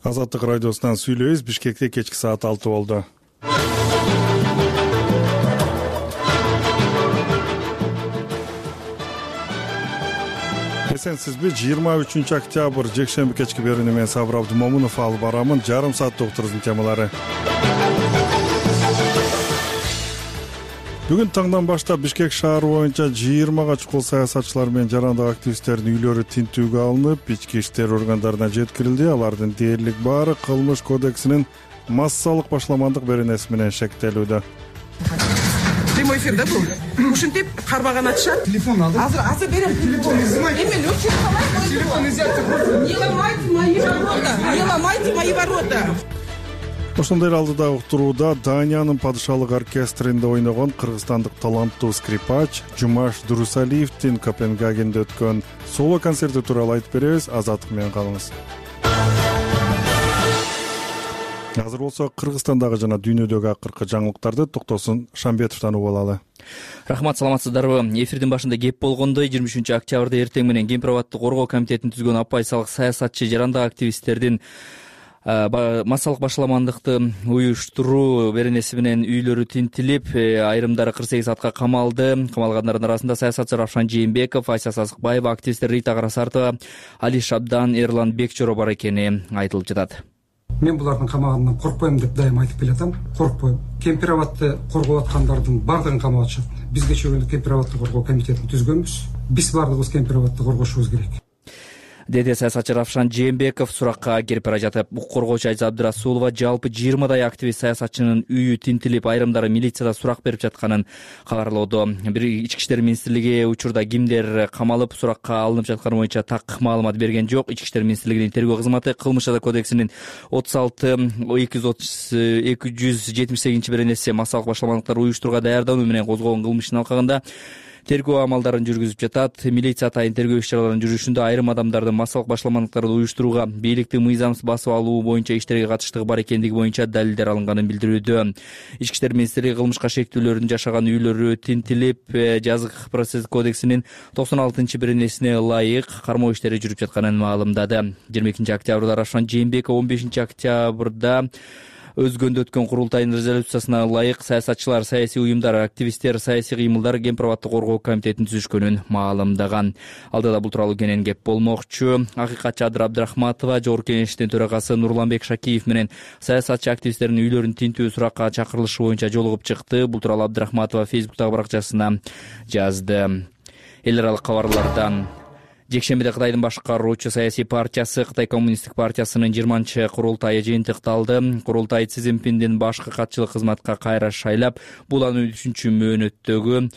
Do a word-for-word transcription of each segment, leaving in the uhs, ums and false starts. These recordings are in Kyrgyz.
Азаттык радиосунан сүйлөйбүз. Бишкекте кечки саат алты болду. Эсенсизби? жыйырма үчүнчү октябрь жекшемби кечки берүүнү мен Сабыр Абдымомунов алып барамын. Жарым сааттык туризм темалары. Бүгүн таңдан баштап Бишкек шаары боюнча жыйырмага чукул саясатчылар менен жарандык активисттердин үйлөрү тинтүүгө алынып, ички иштер органдарына жеткирилди. Алардын дээрлик баары кылмыш кодексинин массалык башламандык беренеси менен шектелүүдө. Прямой эфир, да, был? Ушинтип, карбаган атышат. Телефон алды. Азыр, азыр берем. Телефон изымайте. Эмен өчүп калай. Телефон изымайте. Не ломайте мои ворота. Не ломайте мои ворота. Ошондой эле алдыда уктурууда Даниянын падышалык оркестринде ойногон кыргызстандык таланттуу скрипач Жумаш Дурусалиевдин Копенгагенде өткөн соло концерти тууралуу айтып беребиз. Азаттык менен калыңыз. Азыр болсо Кыргызстандагы жана дүйнөдөгү акыркы жаңылыктарды Токтосун Шамбетовдон угуп алалы. Рахмат, саламатсыздарбы? Эфирдин башында кеп болгондой жыйырма үчүнчү октябрда эртең менен Кемпир-абадты коргоо комитетин түзгөн апайсалык саясатчы жарандык активисттердин массалык башламандыкты уюштуруу беренеси менен үйлөрү тинтилип, айрымдары кырк сегиз саатка камалды. Камалгандардын арасында саясатчы Равшан Жээнбеков, Айса Сазыкбаева, активисттер Рита Карасартова, Али Шабдан, Эрлан Бекчоро бар экени айтылып жатат. Мен булардын камаганынан коркпойм деп дайым айтып келатам. Коркпойм. Кемпир-абадты коргоп аткандардын бардыгын камап атышат. Биз кечээ Кемпир-абадты коргоо комитетин түзгөнбүз. Биз бардыгыбыз Кемпир-абадты коргошубуз керек, деди саясатчы Равшан Жээнбеков. Суракка келип бара жатып, укук коргоочу Айза Абдырасулова жалпы жыйырмадай активист саясатчынын үйү тинтилип, айрымдары милицияда сурак берип жатканын кабарлоодо. Бир Ички иштер министрлиги учурда кимдер камалып, суракка алынып жатканы боюнча так маалымат берген жок. Ички иштер министрлигинин тергөө кызматы кылмыш жаза кодексинин отуз алты эки жүз жетимиш сегизинчи беренеси массалык башламандыктар уюштурууга даярдануу менен козгогон кылмыштын алкагында тергөө амалдарын жүргүзүп жатат. Милиция атайын тергөө иш-чараларын жүрүшүндө айрым адамдардын массалык башламандыктарды уюштурууга, бийликти мыйзамсыз басып алуу боюнча иштерге катыштыгы бар экендиги боюнча далилдер алынганын билдирүүдө. Ички иштер министрлиги кылмышка шектүүлөрдүн жашаган үйлөрү тинтилип, жазык процесс кодексинин токсон алтынчы беренесине ылайык кармоо иштери жүрүп жатканын маалымдады. жыйырма экинчи октябрда Равшан Жээнбеков он бешинчи октябрда өзгөндө өткөн курултайдын резолюциясына ылайык саясатчылар, саясий уюмдар, активисттер, саясий кыймылдар Кемпир-абадты коргоо комитетин түзүшкөнүн маалымдаган. Алдыда бул тууралуу кенен кеп болмокчу. Акыйкатчы Адыр Абдрахматова, Жогорку Кеңештин төрагасы Нурланбек Шакиев менен саясатчы активисттердин үйлөрүн тинтүү суракка чакырылышы боюнча жолугуп чыкты. Бул тууралуу Абдрахматова Фейсбуктагы баракчасына жазды. Эл аралык кабарлардан жекшембиде Кытайдын башкаруучу саясий партиясы, Кытай коммунисттик партиясынын жыйырманчы курултайы жыйынтыкталды. Курултай Си Цзиньпиндин башкы катчылык кызматка кайра шайлап, бул анын үчүнчү мөөнөттөгү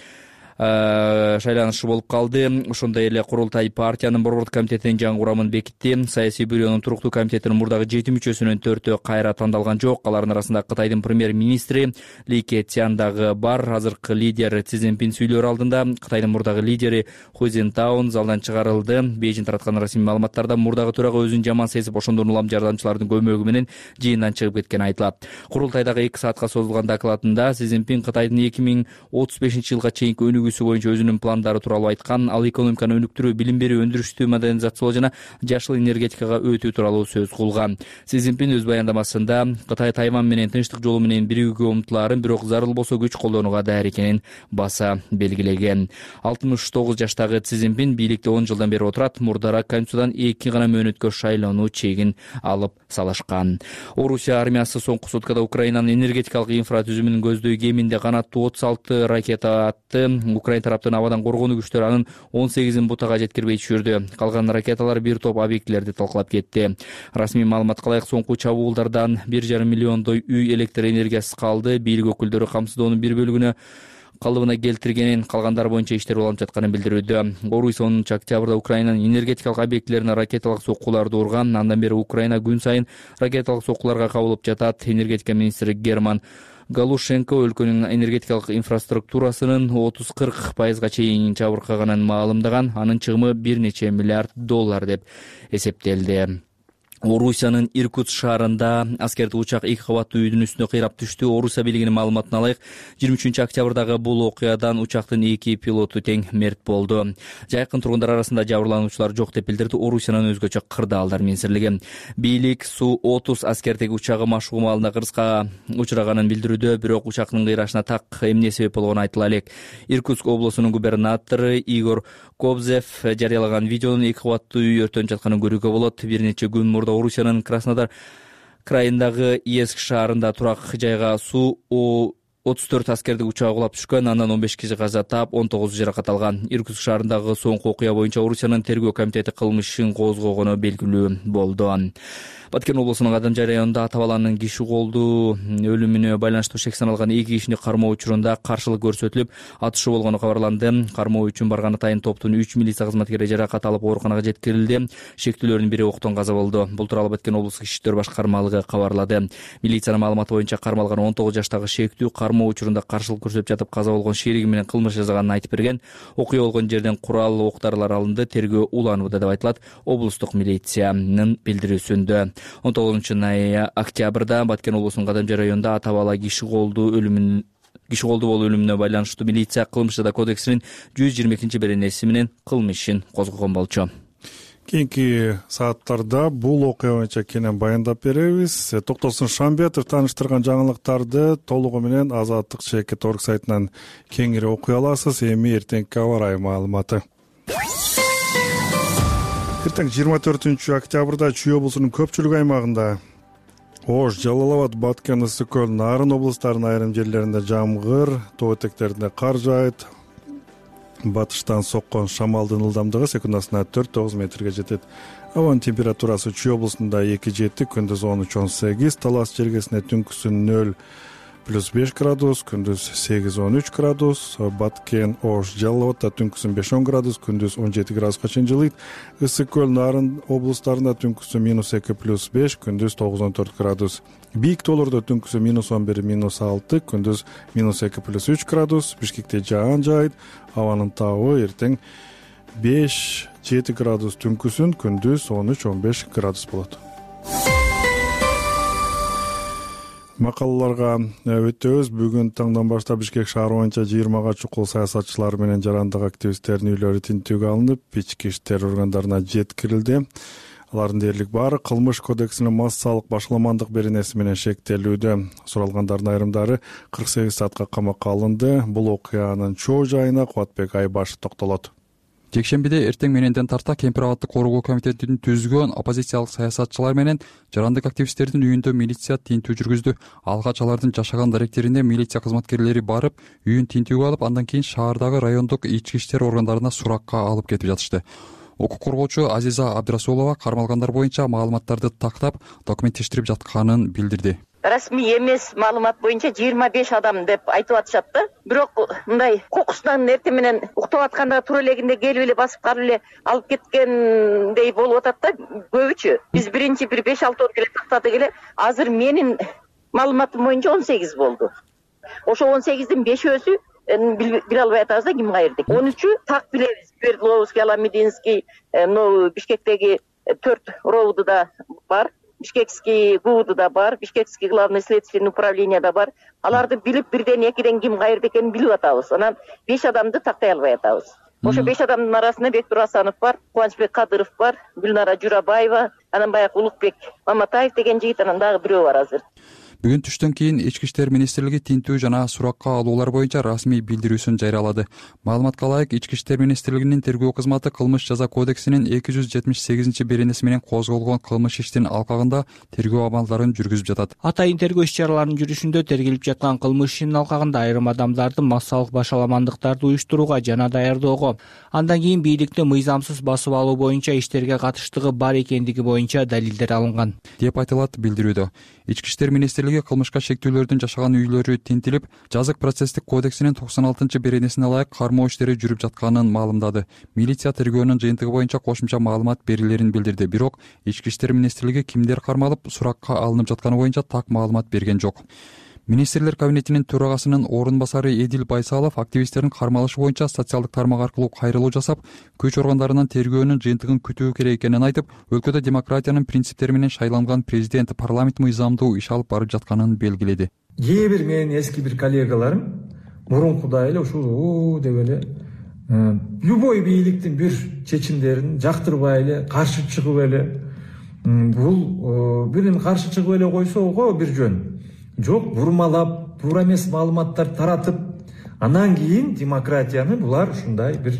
шайланышы болуп калды. Ошондой эле курултай партиянын борбордук комитетинин жаңы курамын бекитти. Саясий бюронун туруктуу комитетинин мурдагы жети мүчөсүнөн төртөө кайра тандалган жок. Алардын арасында Кытайдын премьер-министри Ли Кэцян дагы бар. Азыркы лидер Си Цзиньпин сүйлөр алдында Кытайдын мурдагы лидери Ху Цзинтао залдан чыгарылды. Бейжиң тараткан расмий маалыматтарда мурдагы төрага өзүн жаман сезип, ошондон улам жардамчылардын көмөгү менен жыйындан чыгып кеткени айтылат. Курултайдагы эки саатка созулган докладында Си Цзиньпин Кытайдын эки миң отуз бешинчи жылга чейинки өнүгүү боюнча өзүнүн пландары тууралуу айткан. Ал экономиканы өнүктүрүү, билим берүү, өндүрүштү модернизациялоо жана жашыл энергетикага өтүү тууралуу сөз кылган. Си Цзиньпин өз баяндамасында Кытай Тайвань менен тынчтык жолу менен биригүүгө умтулаарын, бирок зарыл болсо күч колдонууга даяр экенин баса белгилеген. алтымыш тогуз жаштагы Си Цзиньпин бийликте он жылдан бери отурат. Мурдара Конституциядан эки гана мөөнөткө шайлануу чегин алып салышкан. Орусия армиясы соңку суткада Украинанын энергетикалык инфра түзүмүнүн көздөй кеминде канаттуу отуз алты ракета атты. Украин тараптын абадан коргонуу күчтөрү анын он сегизин бутага жеткирбей түшүрдү. Калган ракеталар бир топ объектилерди талкалап кетти. Расмий маалыматка ылайык соңку чабуулдардан бир жарым миллиондой үй электр энергиясыз калды. Бийлик өкүлдөрү камсыздоонун бир бөлүгүнө калыбына келтиргенин, калгандар боюнча иштер уланып жатканын билдирүүдө. Орусия онунчу октябрда Украинанын энергетикалык объектилерине ракеталык соккуларды урган. Андан бери Украина күн сайын ракеталык соккуларга кабылып жатат. Энергетика министри Герман Галушенко өлкөнүн энергетикалык инфраструктурасынын отуз кырк пайызга чейин жабыркаганын маалымдаган. Анын чыгымы бир нече миллиард доллар деп эсептелди. Орусиянын Иркутск шаарында аскердик учак эки кабаттуу үйдүн үстүнө кыйрап түштү. Орусия бийлигинин маалыматына ылайык, жыйырма үчүнчү октябрдагы бул окуядан учактын эки пилоту тең мерт болду. Жайкын тургундар арасында жабырлануучулар жок деп билдирди Орусиянын өзгөчө кырдаалдар министрлиги. Бийлик Су отуз аскердик учагы машыгуу маалында кырсыкка учураганын билдирүүдө, бирок учактын кыйрашына так эмне себеп болгону айтыла элек. Иркутск облусунун губернатору Игорь Кобзев жарыялаган видеонун эки кабаттуу үй өртөнүп жатканын көрүүгө болот. Бир нече күн мурда Орусиянын Краснодар крайындагы Иеск шаарында турак жайга Су отуз төрт аскердик учагы кулап түшкөн, андан он беш киши каза таап, он тогузу жаракат алган. Иркутск шаарындагы соңку окуя боюнча Орусиянын тергөө комитети кылмыш ишин козгогону белгилүү болду. Баткен облусунун Кадамжай районунда ата баланын киши колдуу өлүмүнө байланыштуу шек саналган эки кишини кармоо учурунда каршылык көрсөтүлүп, атышуу болгону кабарланды. Кармоо үчүн барган атайын топтун үч милиция кызматкери жаракат алып ооруканага жеткирилди. Шектүүлөрдүн бири октон каза болду. Бул тууралуу Баткен облустук ички иштер башкармалыгы кабарлады. Милициянын маалыматы боюнча кармалган он тогуз жаштагы шектүү кармоо учурунда каршылык көрсөтүп жатып, каза болгон шериги менен кылмыш жасаганын айтып берген. Окуя болгон жерден курал, ок-дарылар алынды, тергөө уланууда деп айтылат облустук милициянын билдирүүсүндө. он тогузунчу октябрда Баткен облусунун Кадамжай районунда ата бала киши колдуу өлүмүн киши колдуу болуу өлүмүнө байланыштуу милиция кылмыш жаза кодексинин жүз жыйырма экинчи беренеси менен кылмыш ишин козгогон болчу. Кийинки сааттарда бул окуя боюнча кенен баяндап беребиз. Токтосун Шамбетов тааныштырган жаңылыктарды толугу менен Азаттык Чекит орг сайтынан кеңири окуй аласыз. Эми эртеңки аба ырайы маалыматы. Эртең жыйырма төртүнчү октябрда Чүй облусунун көпчүлүк аймагында, Ош, Жалал Абад, Баткен, Ысык көл, Нарын облустарынын айрым жерлеринде жамгыр, тоо этектеринде кар жаайт. Батыштан соккон шамалдын ылдамдыгы секундасына төрт тогуз метрге жетет. Абанын температурасы Чүй облусунда эки жети, күндүз он үч он сегиз, Талас жергесине түнкүсүн нөл плюс беш градус, күндүз сегиз он үч градус, Баткен, Ош, Жалал Абадта түнкүсүн беш он градус, күндүз он жети градуска чейин жылыйт. Ысык көл, Нарын облустарында түнкүсүн минус эки плюс беш, күндүз тогуз он төрт градус. Бийик тоолордо түнкүсү минус он бир минус алты, күндүз минус эки плюс үч градус. Бишкекте жаан жаайт. Абанын табы эртең беш жети градус түнкүсүн, күндүз он үч он беш градус болот. Макалаларга өтөбүз. Бүгүн таңдан баштап Бишкек шаары боюнча жыйырмага чукул саясатчылар менен жарандык активисттердин үйлөрү тинтүүгө алынып, ички иштер органдарына жеткирилди. Алардын дээрлик баары кылмыш кодексинин массалык башаламандык беренеси менен шектелүүдө. Суралгандардын айрымдары кырк сегиз саатка камакка алынды. Бул окуянын чоо жайына Кубатбек Айбашев токтолот. Жекшембиде эртең мененден тарта Кемпир абадты коргоо комитетинин түзгөн оппозициялык саясатчылар менен жарандык активисттердин үйүндө милиция тинтүү жүргүздү. Алгач алардын жашаган даректерине милиция кызматкерлери барып, үйүн тинтүүгө алып, андан кийин шаардагы райондук ички иштер органдарына суракка алып кетип жатышты. Укук коргоочу Азиза Абдрасулова кармалгандар боюнча маалыматтарды тактап, документтештирип жатканын билдирди. Расмий эмес маалымат боюнча жыйырма беш адам деп айтып атышат да. Бирок мындай кокусунан эртең менен уктап атканда тура элегинде келип эле басып калып эле алып кеткендей болуп атат да көбүчө. Биз биринчи бир беш алтоо эле тактадык эле. Азыр менин маалыматым боюнча он сегиз болду. Ошо он сегиздин бешөөсү биле албай атабыз да ким кайердик. он үчү так билебиз. Свердловский, Аламединский, ну Бишкектеги төрт роуду да бар. Бишкекский ГУ да бар, Бишкекский главный следственный управление да бар. Аларды билип бирден экиден ким кайерде экенин билип атабыз. Анан беш адамды тактай албай атабыз. Ошо беш адамдын арасында Бектур Асанов бар, Кубанычбек Кадыров бар, Гүлнара Журабаева, анан баягы Улукбек Маматаев деген жигит, анан дагы бирөө бар азыр. Бүгүн түштөн кийин Ички иштер министрлиги тинтүү жана суракка алуулар боюнча расмий билдирүүсүн жарыялады. Маалыматка ылайык, Ички иштер министрлигинин тергөө кызматы кылмыш жаза кодексинин эки жүз жетимиш сегизинчи беренеси менен козголгон кылмыш иштин алкагында тергөө абалдарын жүргүзүп жатат. Атайын тергөө иш-чараларынын жүрүшүндө тергелип жаткан кылмыш ишинин алкагында айрым адамдарды массалык башаламандыктарды уюштурууга жана даярдоого, андан кийин бийликти мыйзамсыз басып алуу боюнча иштерге катыштыгы бар экендиги боюнча далилдер алынган деп айтылат билдирүүдө. Ички иштер министрлиги кылмышка шектүүлөрдүн жашаган үйлөрү тинтилип, жазык процесстик кодексинин токсон алтынчы беренесине ылайык кармоо иштери жүрүп жатканын маалымдады. Милиция тергөөнүн жыйынтыгы боюнча кошумча маалымат берилерин билдирди. Бирок Ички иштер министрлиги кимдер кармалып, суракка алынып жатканы боюнча так маалымат берген жок. Министрлер кабинетинин төрагасынын орун басары Эдил Байсалов активисттердин кармалышы боюнча социалдык тармак аркылуу кайрылуу жасап, күч органдарынын тергөөнүн жыйынтыгын күтүү керек экенин айтып, өлкөдө демократиянын принциптери менен шайланган президент парламент мыйзамдуу иш алып барып жатканын белгиледи. Кээ бир менин эски бир коллегаларым мурункудай эле ушул деп эле любой бийликтин бир чечимдерин жактырбай эле, каршы чыгып эле, бул бирин каршы чыгып эле койсо го бир жөн. Жок, бурмалап, туура эмес маалыматтар таратып, анан кийин демократияны булар ушундай бир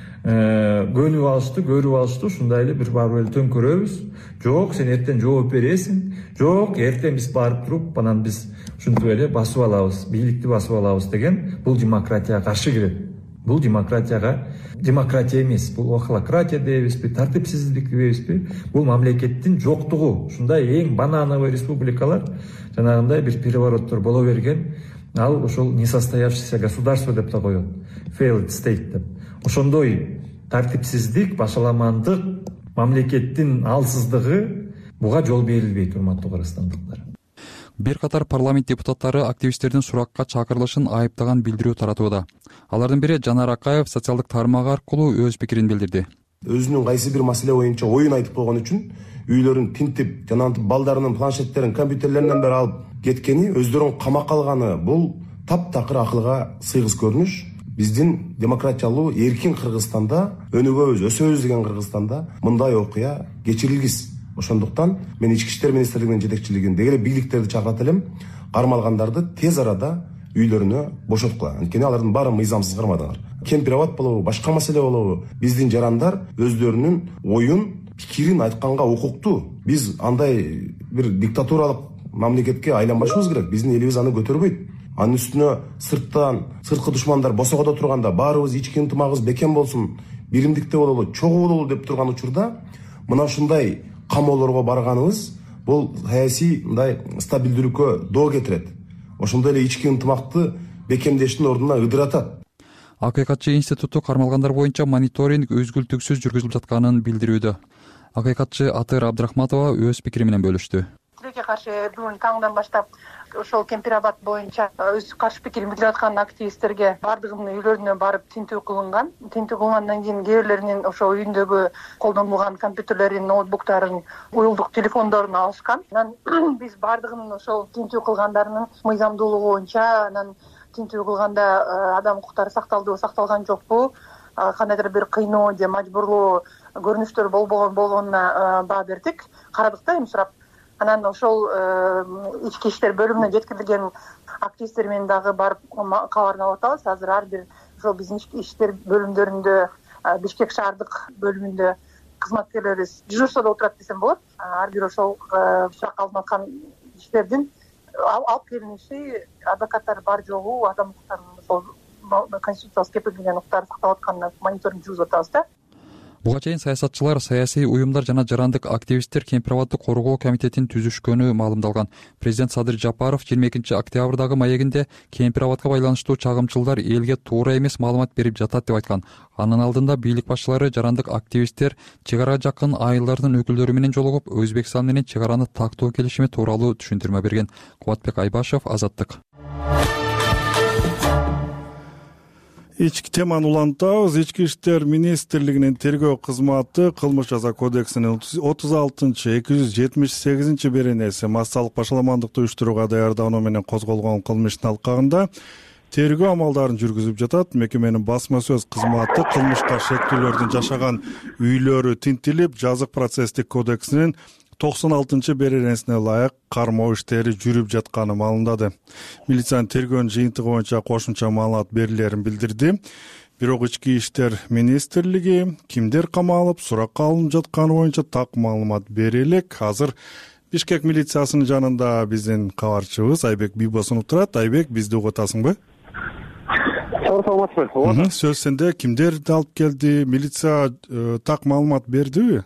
көнүп алышты, көрүп алышты, ушундай эле бир барып эле төңкөрөбүз. Жок, сен эртең жооп бересиң. Жок, эртең биз барып туруп, анан биз ушинтип эле басып алабыз, бийликти басып алабыз деген бул демократияга каршы келет. Бул демократияга демократия эмес, бул охлократия дейбизби, тартипсиздик дейбизби? Бул мамлекеттин жоктугу. Ушундай эң банановый республикалар, жанагындай бир перевороттор боло берген, ал ошол несостоявшееся государство деп да коет. Failed state деп. Ошондой тартипсиздик, башаламандык, мамлекеттин алсыздыгы буга жол берилбейт, урматтуу кыргызстандыктар. Бир катар парламент депутаттары активисттердин суракка чакырылышын айыптаган билдирүү таратууда. Алардын бири Жанар Акаев социалдык тармак аркылуу өз пикирин билдирди. Өзүнүн кайсы бир маселе боюнча оюн айтып койгон үчүн үйлөрүн тинтип, жана балдарынын планшеттерин, компьютерлеринен бери алып кеткени, өздөрүн камакка алганы бул таптакыр акылга сыйгыс көрүнүш. Биздин демократиялуу, эркин Кыргызстанда, өнүгөбүз, өсөбүз деген Кыргызстанда мындай окуя кечирилгис. Ошондуктан мен ички иштер министрлигинин жетекчилигинде эле бийликтерди чакырат элем, кармалгандарды тез арада үйлөрүнө бошоткула. Анткени алардын баары мыйзамсыз кармадыңар. Кемпир-абад болобу, башка маселе болобу, биздин жарандар өздөрүнүн оюн, пикирин айтканга укуктуу. Биз андай бир диктатуралык мамлекетке айланбашыбыз керек. Биздин элибиз аны көтөрбөйт. Анын үстүнө сырттан, сырткы душмандар босогодо турганда баарыбыз ички ынтымагыбыз бекем болсун, биримдикте бололу, чогуу бололу деп турган учурда мына ушундай камоолорго барганыбыз бул саясий мындай стабилдүүлүккө доо кетирет. Ошондой эле ички ынтымакты бекемдештин ордуна ыдыратат. Акыйкатчы институту кармалгандар боюнча мониторинг үзгүлтүксүз жүргүзүлүп жатканын билдирүүдө. Акыйкатчы Атыр Абдрахматова өз пикири менен бөлүштү. Тилекке каршы бүгүн таңдан баштап ошол Кемпир-Абад боюнча өз каршы пикирин билдирип аткан активисттерге бардыгынын үйлөрүнө барып тинтүү кылынган. Тинтүү кылгандан кийин кээ бирлеринин ошол үйүндөгү колдонулган компьютерлерин, ноутбуктарын, уюлдук телефондорун алышкан. Анан биз бардыгынын ошол тинтүү кылгандарынын мыйзамдуулугу боюнча, анан тинтүү кылганда адам укуктары сакталдыбы, сакталган жокпу, кандайдыр бир кыйноо же мажбурлоо көрүнүштөр болбогон болгонуна баа бердик, карадык да, эми сурап. Анан ошол ички иштер бөлүмүнө жеткирилген активисттер менен дагы барып кабарын алып атабыз. Азыр ар бир ошол биздин ички иштер бөлүмдөрүндө, Бишкек шаардык бөлүмүндө кызматкерлерибиз дежурстводо отурат десем болот. Ар бир ошол суракка алынып аткан иштердин алып келиниши, адвокаттар бар жогу, адам укуктарынын ошол конституциялык кепилденген укуктары сакталып атканына мониторинг жүргүзүп атабыз да. Буга чейин саясатчылар, саясий уюмдар жана жарандык активисттер Кемпир-Абадды коргоо комитетин түзүшкөнү маалымдалган. Президент Садыр Жапаров жыйырма экинчи октябрдагы маегинде Кемпир-Абадга байланыштуу чагымчылдар элге туура эмес маалымат берип жатат деп айткан. Анын алдында бийлик башчылары жарандык активисттер чек арага жакын айылдардын өкүлдөрү менен жолугуп, Өзбекстан менен чек араны тактоо келишими тууралуу түшүндүрмө берген. Кубатбек Айбашев, Азаттык. Ички теманы улантабыз. Ички иштер министрлигинин тергөө кызматы Кылмыш жаза кодексинин отуз алтынчы эки жүз жетимиш сегизинчи беренеси массалык башаламандыкты уюштурууга даярдануу менен козголгон кылмыштын алкагында тергөө амалдарын жүргүзүп жатат. Мекеменин басма сөз кызматы кылмышка шектүүлөрдүн жашаган үйлөрү тинтилип, жазык процесстик кодексинин токсон алтынчы беренесине ылайык кармоо иштери жүрүп жатканы маалымдады. Милициянын тергөөнүн жыйынтыгы боюнча кошумча маалымат берилерин билдирди. Бирок ички иштер министрлиги кимдер камалып, суракка алынып жатканы боюнча так маалымат бере элек. Азыр Бишкек милициясынын жанында биздин кабарчыбыз Айбек Бийбосунов турат. Айбек, бизди угуп атасыңбы? Саламатсызбы? Сөз сенде. Кимдерди алып келди? Милиция так маалымат бердиби?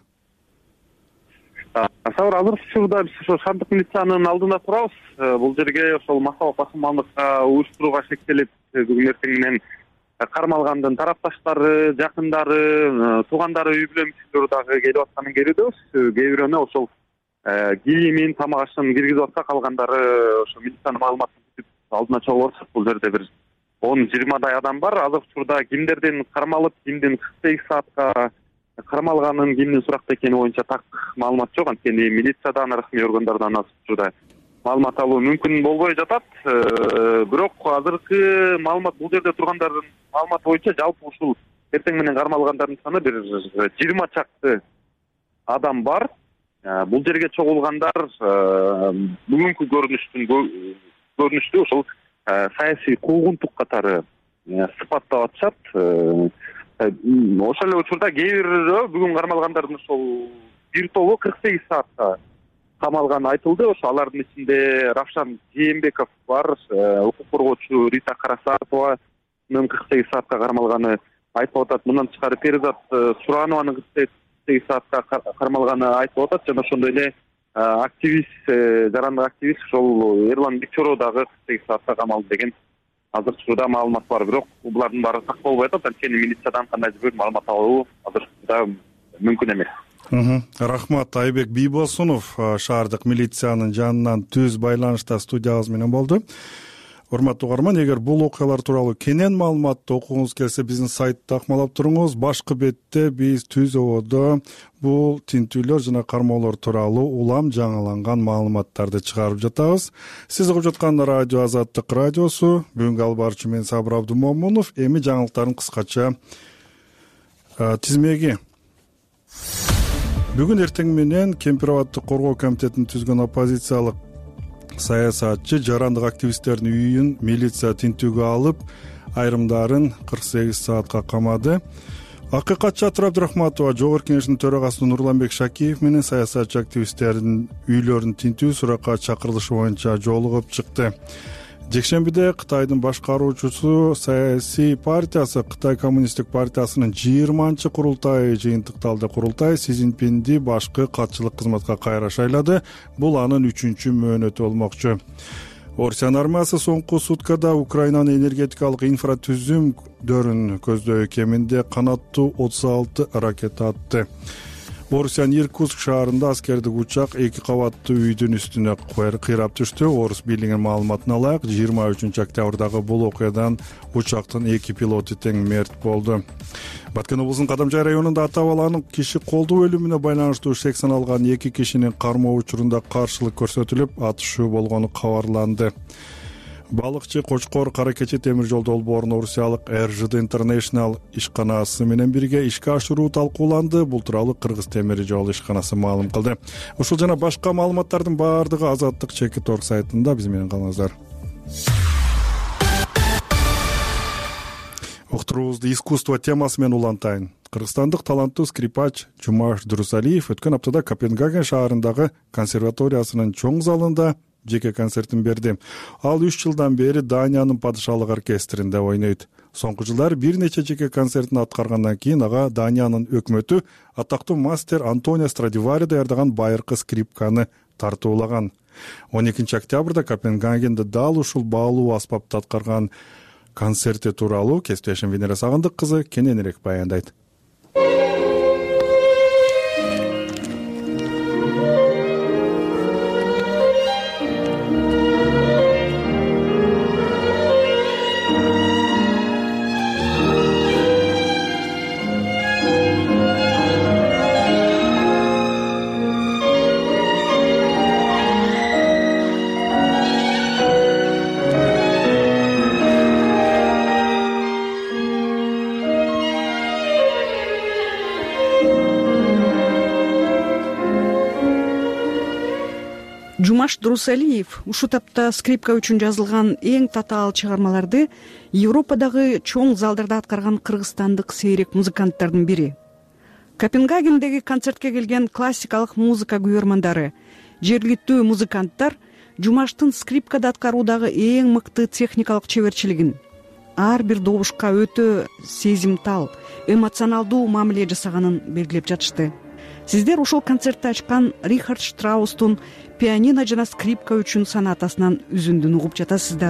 Сабыр, азыр учурда биз ошо шаардык милициянын алдында турабыз. Бул жерге ошол массалык басымдыкка уюштурууга шектелип, бүгүн эртең менен кармалгандын тарапташтары, жакындары, туугандары, үй бүлө мүчөлөрү дагы келип атканын көрүбүз. Кээ бирөөнө ошол кийимин, тамак ашын киргизип атса, калгандары ошо милициянын маалыматын күтүп алдына чогуу барсак бул жерде бир он жыйырмадай адам бар. Азыркы учурда кимдердин кармалып, кимдин кырк сегиз саатка кармалганын, кимдин суракта экени боюнча так маалымат жок. Анткени милициядан, расмий органдардан азыркы учурда маалымат алуу мүмкүн болбой жатат. Бирок азыркы маалымат, бул жерде тургандардын маалыматы боюнча жалпы ушул эртең менен кармалгандардын саны бир жыйырма чакты адам бар. Бул жерге чогулгандар бүгүнкү көрүнүштүн көрүнүштү ошол саясий куугунтук катары сыпаттап атышат. Ошол эле учурда кээ бирөө бүгүн кармалгандардын ошол бир тобу кырк сегиз саатка камалганы айтылды. Ошо алардын ичинде Равшан Жээнбеков бар, укук коргоочу Рита Карасатованын кырк сегиз саатка кармалганы айтылып атат. Мындан тышкары Перизат Суранованын кырк сегиз саатка кармалганы айтылып атат. Жана ошондой эле активист, жарандык активист ошол Эрлан Бекчороо дагы кырк сегиз саатка камалды деген азыркы учурда маалымат бар. Бирок булардын баары так болбой атат. Анткени милициядан кандайдыр бир маалымат алуу азыркы учурда мүмкүн эмес. Рахмат. Айбек Бийбосунов шаардык милициянын жанынан түз байланышта студиябыз менен болду. Урматтуу угарман, эгер бул окуялар тууралуу кенен маалыматты окугуңуз келсе, биздин сайтты акмалап туруңуз. Башкы бетте биз түз ободо бул тинтүүлөр жана кармоолор тууралуу улам жаңыланган маалыматтарды чыгарып жатабыз. Сиз угуп жаткан радио Азаттык радиосу. Бүгүнкү албарчы мен Сабыр Абдумомунов. Эми жаңылыктардын кыскача тизмеги. Бүгүн эртең менен Кемпир абадты коргоо комитетин түзгөн оппозициялык саясатчы жарандык активисттердин үйүн милиция тинтүүгө алып, айрымдарын кырк сегиз саатка камады. Акыйкатчы Атыр Абдурахматова Жогорку Кеңештин төрагасы Нурланбек Шакиев менен саясатчы активисттердин үйлөрүн тинтүү суракка чакырылышы боюнча жолугуп чыкты. Жекшембиде Кытайдын башкаруучусу саясий партиясы Кытай коммунисттик партиясынын жыйырманчы курултайы жыйынтыкталды. Курултай Си Цзиньпинди башкы катчылык кызматка кайра шайлады. Бул анын үчүнчү мөөнөтү болмокчу. Орусиянын армиясы соңку суткада Украинанын энергетикалык инфратүзүмдөрүн көздөй кеминде канаттуу отуз алты ракета атты. Орусиянын Иркутск шаарында аскердик учак эки кабаттуу үйдүн үстүнө кыйрап түштү. Орус бийлигинин маалыматына ылайык, жыйырма үчүнчү октябрдагы бул окуядан учактын эки пилоту тең мерт болду. Баткен облусунун Кадамжай районунда ата баланын киши колдоо өлүмүнө байланыштуу шек саналган эки кишинин кармоо учурунда каршылык көрсөтүлүп, атышуу болгону кабарланды. Балыкчы Кочкор Кара Кечи темир жол долбоорун орусиялык эр жэ дэ International ишканасы менен бирге ишке ашыруу талкууланды. Бул тууралуу Кыргыз темир жол ишканасы маалым кылды. Ушул жана башка маалыматтардын баардыгы Азаттык чекит орг сайтында. Биз менен калыңыздар. Уктуруубузду искусство темасы менен улантайын. Кыргызстандык таланттуу скрипач Жумаш Дурусалиев өткөн аптада Копенгаген шаарындагы консерваториясынын чоң залында жеке концертин берди. Ал үч жылдан бери Даниянын падышалык оркестринде ойнойт. Соңку жылдары бир нече жеке концертин аткаргандан кийин ага Даниянын өкмөтү атактуу мастер Антонио Страдивари даярдаган байыркы скрипканы тартуулаган. он экинчи октябрда Копенгагенде дал ушул баалуу аспапты аткарган концерти тууралуу кесиптешим Венера Сагындык кызы кененирээк баяндайт. Жумаш Дурусалиев ушул тапта скрипка үчүн жазылган эң татаал чыгармаларды Европадагы чоң залдарда аткарган кыргызстандык сейрек музыканттардын бири. Копенгагендеги концертке келген классикалык музыка күйөрмандары, жергиликтүү музыканттар Жумаштын скрипкада аткаруудагы эң мыкты техникалык чеберчилигин, ар бир добушка өтө сезимтал, эмоционалдуу мамиле жасаганын белгилеп жатышты. Сиздер ушул концертти ачкан Рихард Штраустун пианино жана скрипка үчүн сонатасынан үзүндүн угуп жатасыздар.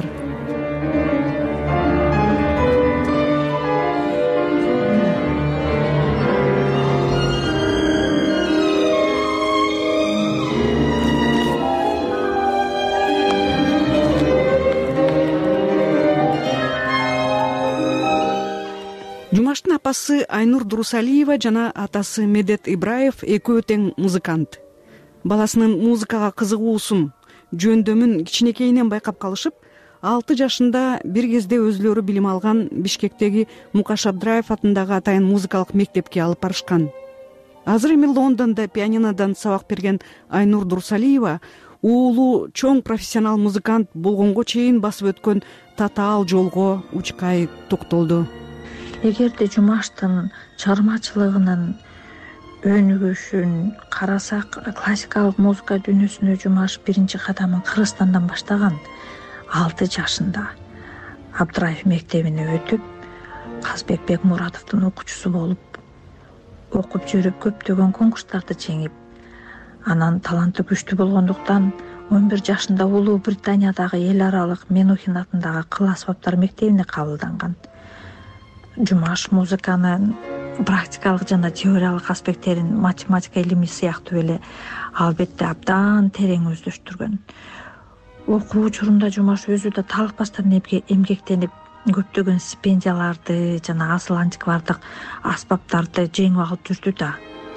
апасы Айнур Дурусалиева жана атасы Медет Ибраев экөө тең музыкант. Баласынын музыкага кызыгуусун, жөндөмүн кичинекейинен байкап калышып, алты жашында бир кезде өзүлөрү билим алган Бишкектеги Мукаш Абдраев атындагы атайын музыкалык мектепке алып барышкан. Азыр эми Лондондо пианинодон сабак берген Айнур Дурусалиева уулу чоң профессионал музыкант болгонго чейин басып өткөн татаал жолго учкай токтолду. Эгерде Жумаштын чыгармачылыгынын өнүгүшүн карасак, классикалык музыка дүйнөсүнө Жумаш биринчи кадамын Кыргызстандан баштаган. алты жашында Абдраев мектебине өтүп, Казбек Бекмуратовдун окуучусу болуп, окуп жүрүп көптөгөн конкурстарды жеңип, анан таланты күчтүү болгондуктан он бир жашында Улуу Британиядагы эл аралык Менухин атындагы кыл аспаптар мектебине кабылданган. Жумаш музыканын практикалык жана теориялык аспекттерин математика илими сыяктуу эле албетте абдан терең өздөштүргөн. Окуу учурунда Жумаш өзү да талыкпастан эмгектенип, көптөгөн стипендияларды жана асыл антиквардык аспаптарды жеңип алып жүрдү да.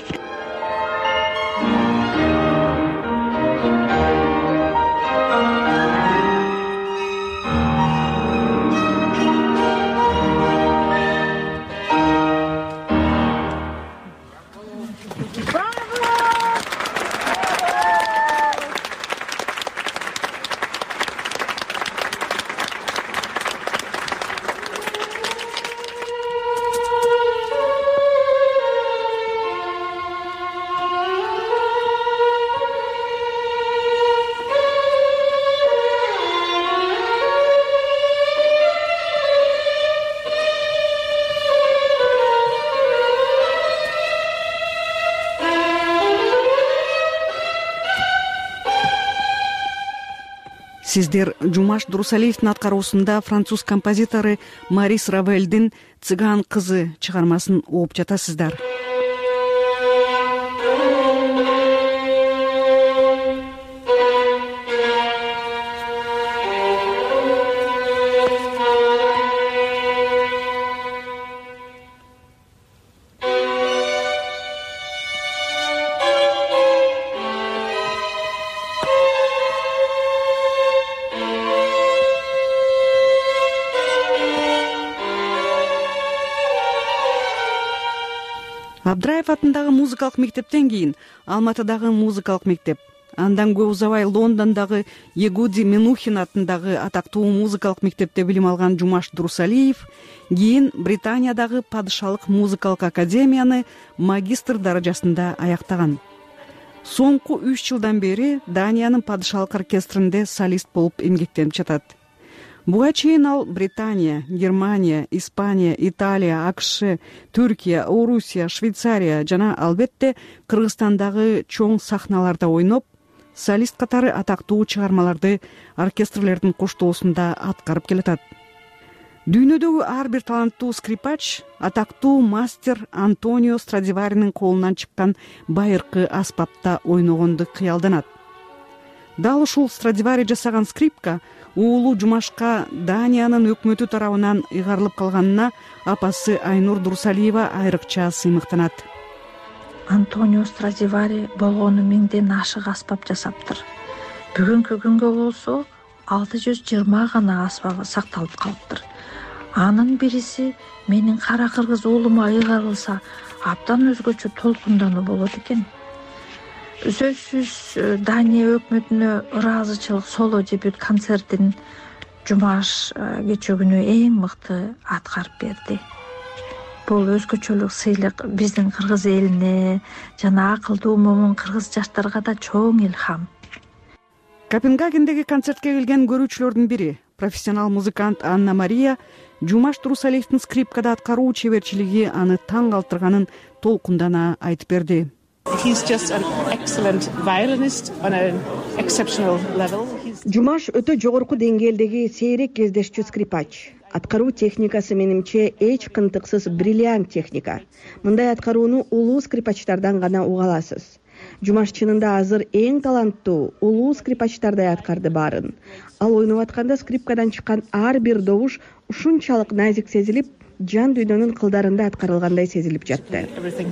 Сиздер Жумаш Дурусалиевдин аткаруусунда француз композитору Марис Равельдин «Цыган кызы» чыгармасын угуп жатасыздар. Абдраев атындагы музыкалык мектептен кийин Алматыдагы музыкалык мектеп, андан көп узабай Лондондогу Егуди Менухин атындагы атактуу музыкалык мектепте билим алган Жумаш Дурусалиев кийин Британиядагы Падышалык музыкалык академияны магистр даражасында аяктаган. Соңку үч жылдан бери Даниянын Падышалык оркестринде солист болуп эмгектенип жатат. Буга чейин ал Британия, Германия, Испания, Италия, АКШ, Түркия, Орусия, Швейцария жана албетте Кыргызстандагы чоң сахналарда ойноп, солист катары атактуу чыгармаларды оркестрлердин коштоосунда аткарып келатат. Дүйнөдөгү ар бир таланттуу скрипач атактуу мастер Антонио Страдиваринин колунан чыккан байыркы аспапта ойногонду кыялданат. Дал ушул Страдивари жасаган скрипка уулу Жумашка Даниянын өкмөтү тарабынан ыйгарылып калганына апасы Айнур Дурусалиева айрыкча сыймыктанат. Антонио Страдивари болгону миңден ашык аспап жасаптыр. Бүгүнкү күнгө болсо алты жүз жыйырма гана аспабы сакталып калыптыр. Анын бириси менин кара кыргыз уулума ыйгарылса абдан өзгөчө толкундануу болот экен. Сөзсүз Дания өкмөтүнө ыраазычылык соло дебют концертин Жумаш кечөгүнү эң мыкты аткарып берди. Бул өзгөчөлүк сыйлык биздин кыргыз элине жана акылдуу момун кыргыз жаштарга да чоң илхам. Копенгагендеги концертке келген көрүүчүлөрдүн бири, профессионал музыкант Анна Мария, Жумаш Дурусалиевдин скрипкада аткаруу чеберчилиги аны таң калтырганын толкундана айтып берди. Жумаш өтө жогорку деңгээлдеги сейрек кездешчү скрипач. Аткаруу техникасы менимче эч кынтыксыз бриллиант техника. Мындай аткарууну улуу скрипачтардан гана уга аласыз. Жумаш чынында азыр эң таланттуу улуу скрипачтардай аткарды баарын. Ал ойноп атканда скрипкадан чыккан ар бир добуш ушунчалык назик сезилип, жан дүйнөнүн кылдарында аткарылгандай сезилип жатты.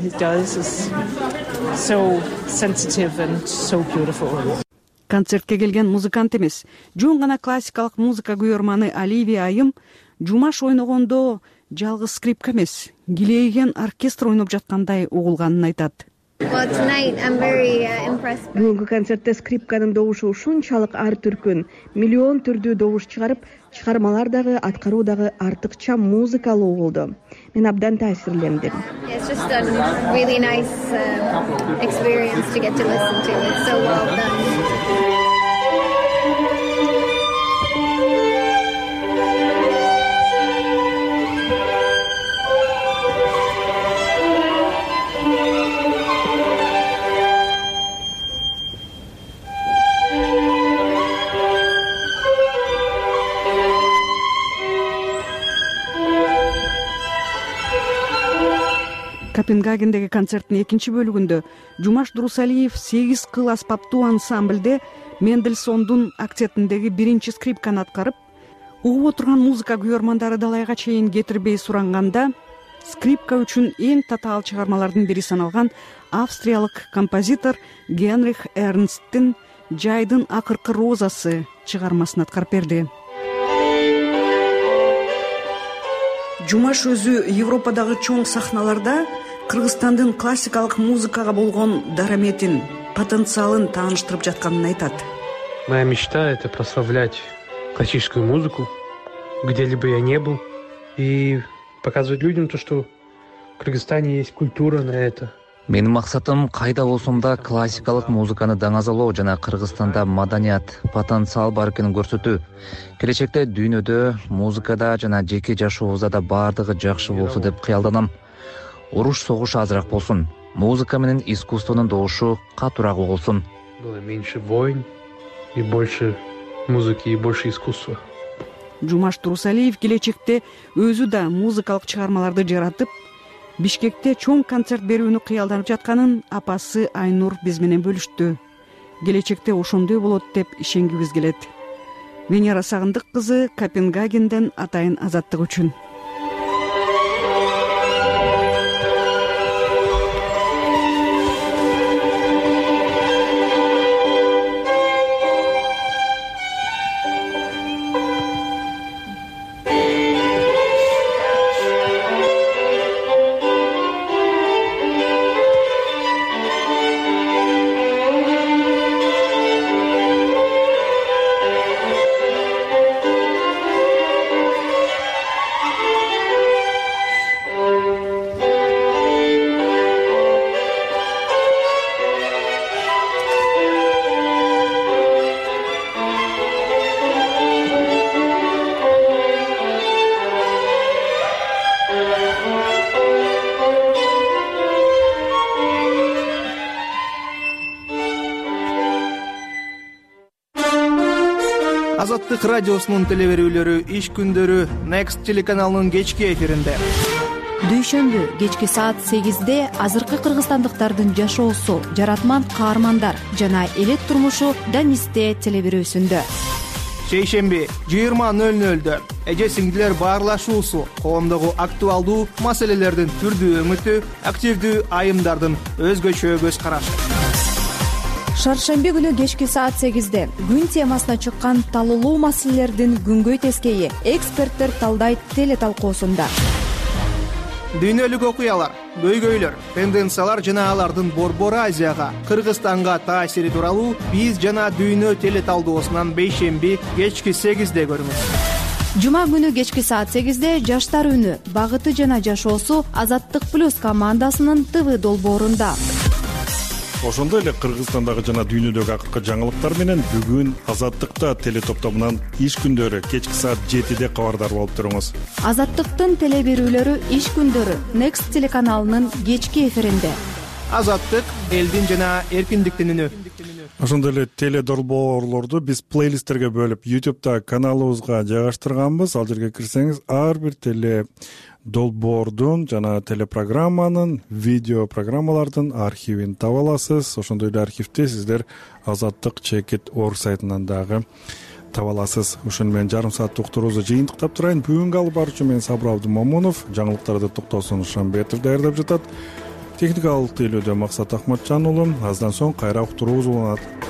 Концертке келген музыкант эмес, жөн гана классикалык музыка күйөрманы Оливия Айым Жумаш ойногондо жалгыз скрипка эмес, килейген оркестр ойноп жаткандай угулганын айтат. Бүгүнкү концертте скрипканын добушу ушунчалык ар түркүн, миллион түрдүү добуш чыгарып, чыгармалар дагы, аткаруу дагы артыкча музыкалуу болду. Мен абдан таасирлендим. Копенгагендеги концерттин экинчи бөлүгүндө Жумаш Дурусалиев сегиз кыл аспаптуу ансамблде Мендельсондун актетиндеги биринчи скрипканы аткарып, угуп отурган музыка күйөрмандары далайга чейин кетирбей суранганда, скрипка үчүн эң татаал чыгармалардын бири саналган австриялык композитор Генрих Эрнсттин «Жайдын акыркы розасы» чыгармасын аткарып берди. Жумаш өзү Европадагы чоң сахналарда Кыргызстандын классикалык музыкага болгон дараметин, потенциалын тааныштырып жатканын айтат. Моя мечта — это прославлять классическую музыку, где-либо я не был, и показывать людям то, что в Кыргызстане есть культура на это. Менин максатым кайда болсом да классикалык музыканы даңазалоо жана Кыргызстанда маданият, потенциал бар экенин көрсөтүү. Келечекте дүйнөдө музыкада жана жеке жашообузда да баардыгы жакшы болсо деп кыялданам. Уруш согуш азыраак болсун. Музыка менен искусствонун добушу катуураак болсун. Было меньше войн и больше музыки и больше искусства. Жумаш Дурусалиев келечекте өзү да музыкалык чыгармаларды жаратып, Бишкекте чоң концерт берүүнү кыялданып жатканын апасы Айнур биз менен бөлүштү. Келечекте ошондой болот деп ишенгибиз келет. Венера Сагындык кызы, Копенгагенден, атайын азаттык үчүн. Азаттык радиосунун телеберүүлөрү иш күндөрү Next телеканалынын кечки эфиринде. Дүйшөмбү кечки саат сегизде азыркы кыргызстандыктардын жашоосу, жаратман каармандар жана элет турмушу Данисте телеберүүсүндө. Шейшемби жыйырма нөл нөлдө эже сиңдилер баарлашуусу, коомдогу актуалдуу маселелердин түрдүү өңүтү, активдүү айымдардын өзгөчө көз карашы. Шаршемби күнү кечки саат сегизде күн темасына чыккан талуулуу маселелердин күнгөй тескейи эксперттер талдайт теле талкуусунда. Дүйнөлүк окуялар, көйгөйлөр, тенденциялар жана алардын Борбор Азияга, Кыргызстанга таасири тууралуу биз жана дүйнө теле талдоосунан бейшемби кечки сегизде көрүңүз. Жума күнү кечки саат сегизде жаштар үнү, багыты жана жашоосу Азаттык плюс командасынын ТВ долбоорунда. Ошондой эле Кыргызстандагы жана дүйнөдөгү акыркы жаңылыктар менен бүгүн Азаттыкта теле топтомунан иш күндөрү кечки саат жетиде кабардар болуп туруңуз. Азаттыктын теле берүүлөрү иш күндөрү Next телеканалынын кечки эфиринде. Азаттык элдин жана эркиндиктин үнү. Ошондой эле теле долбоорлорду биз плейлисттерге бөлүп YouTube'да каналыбызга жайгаштырганбыз. Ал жерге кирсеңиз ар бир теле долбоордун жана телепрограмманын, видео программалардын архивин таба аласыз. Ошондой эле архивди сиздер Азаттык чекит орг сайтынан дагы таба аласыз. Ушуну менен жарым сааттык уктуруубузду жыйынтыктап турайын. Бүгүнкү алып баруучу мен Сабыр Абдымомунов, жаңылыктарды Токтосун Шамбетов даярдап жатат. Техникалык тейлөөдө Максат Акматжан уулу. Аздан соң кайра уктуруубуз уланат.